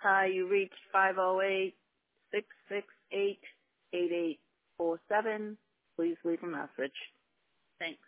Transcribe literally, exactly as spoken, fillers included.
Hi, you reached five oh eight, six six eight, eight eight four seven. Please leave a message. Thanks.